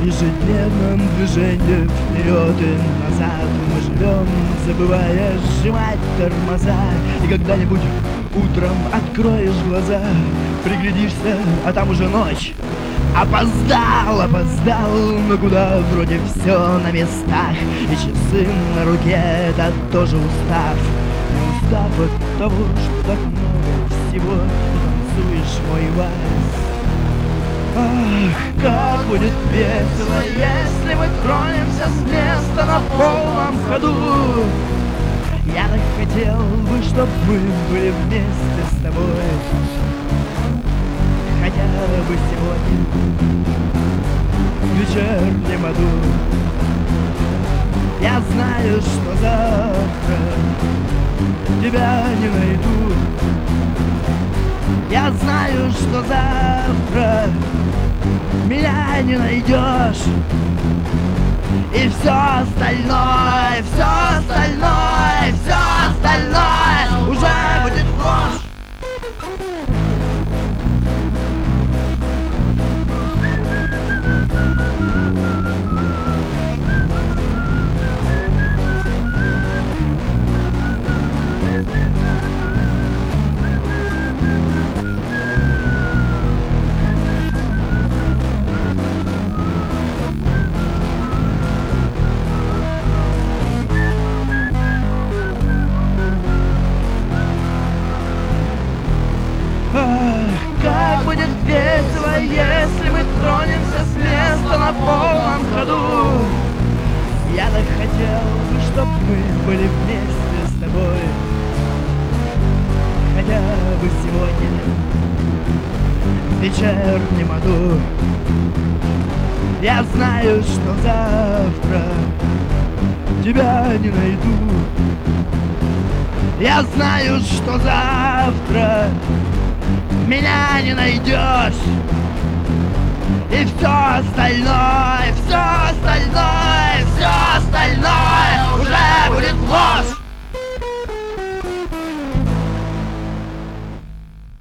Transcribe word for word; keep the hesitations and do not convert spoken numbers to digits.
ежедневном движении вперед и назад мы живем, забывая сжимать тормоза. И когда-нибудь утром откроешь глаза, приглядишься, а там уже ночь. Опоздал, опоздал, но куда вроде все на местах. И часы на руке, это тоже устав. Не устав от того, что так много всего. Ты танцуешь мой вальс. Ах, как будет весело, если мы тронемся с места на полном ходу. Я так хотел бы, чтоб мы были вместе с тобой, хотя бы сегодня в вечернем аду. Я знаю, что завтра тебя не найду. Я знаю, что завтра меня не найдешь. И все остальное, все остальное, все остальное уже будет ложь. Как будет весело, если мы тронемся с места на полном ходу. Я так хотел бы, чтоб мы были вместе с тобой, хотя бы сегодня в вечернем аду. Я знаю, что завтра тебя не найду. Я знаю, что завтра меня не найдешь. И все остальное, все остальное